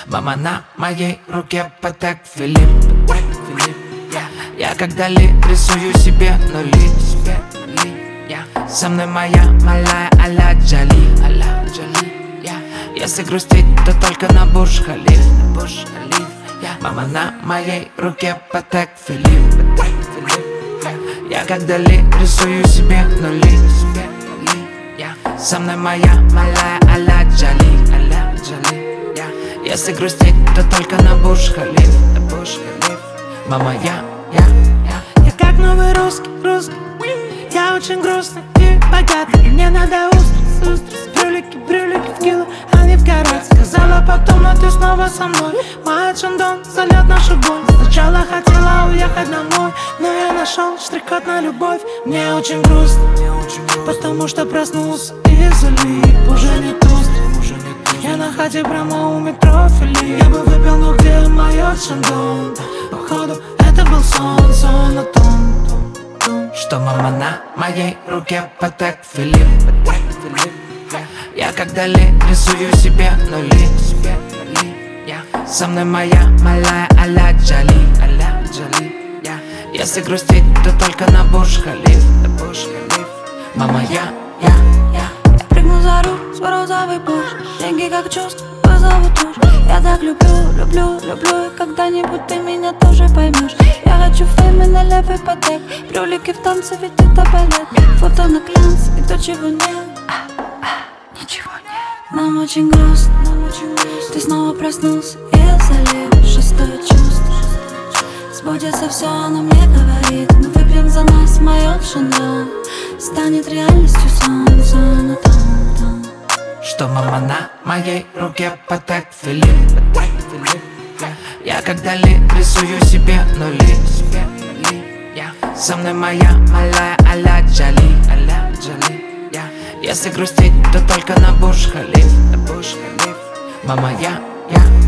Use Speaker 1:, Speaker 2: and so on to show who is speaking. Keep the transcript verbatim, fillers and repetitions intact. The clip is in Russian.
Speaker 1: Мама, на моей руке Патек Филипп. Я когда ли рисую себе нули. Со мной моя малая а-ля Джоли. Если грустить, то только на Бурдж Халиф. Мама, на моей руке Патек Филипп. Я когда ли рисую себе нули. Со мной моя малая а-ля Джоли. Если грустить, то только на Бурдж Халиф. Мама, я, я, я
Speaker 2: Я как новый русский, русский. Я очень грустный и богатый. Мне надо устриц, устриц. Брюлики, брюлики в кило, а не в карат. Сказала потом, но ты снова со мной. Моя Чандон зальет нашу боль. Сначала хотела уехать домой, но я нашел штрих-код на любовь. Мне очень грустно, потому что проснулся из улип. Уже не туст, я на хате прямо у метро Филипп. Я бы выпил, но где моё Чандон? Походу, это был сон, сон о том,
Speaker 1: что мама, на моей руке Патек Филипп. Я когда ли рисую себе нули. Со мной моя малая а-ля Джоли. Если грустить, то только на Бурдж Халиф. Мама, я, я, я
Speaker 3: Я прыгну за руль с розовый Порш. Деньги как чувство вызовут тушь. Я так люблю, люблю, люблю. И когда-нибудь ты меня тоже поймешь. Я хочу фейм на левый Патек. Брюлики в танце, ведь это балет. Фото на глянц, и то чего нет. Ничего нет. Нам очень грустно, нам очень грустно. Ты снова проснулся и залил шестое чувство. Сбудется все, оно мне говорит. Мы выпьем за нас, моё Шанель. Станет реальностью сон, сон о том, том.
Speaker 1: Что мама, на моей руке Патек Филипп. Я когда ли рисую себе нули. Со мной моя малая а-ля Джоли. Если грустить, то только на Бурдж Халиф. Мама, я, я